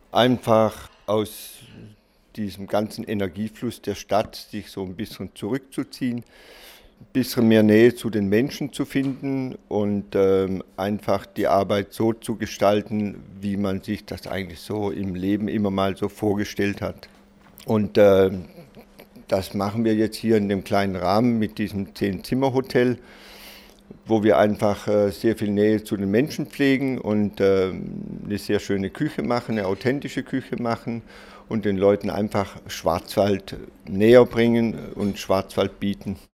Einfach aus diesem ganzen Energiefluss der Stadt sich so ein bisschen zurückzuziehen, ein bisschen mehr Nähe zu den Menschen zu finden und einfach die Arbeit so zu gestalten, wie man sich das eigentlich so im Leben immer mal so vorgestellt hat. Und das machen wir jetzt hier in dem kleinen Rahmen mit diesem 10-Zimmer-Hotel, wo wir einfach sehr viel Nähe zu den Menschen pflegen und eine sehr schöne Küche machen, eine authentische Küche machen und den Leuten einfach Schwarzwald näher bringen und Schwarzwald bieten.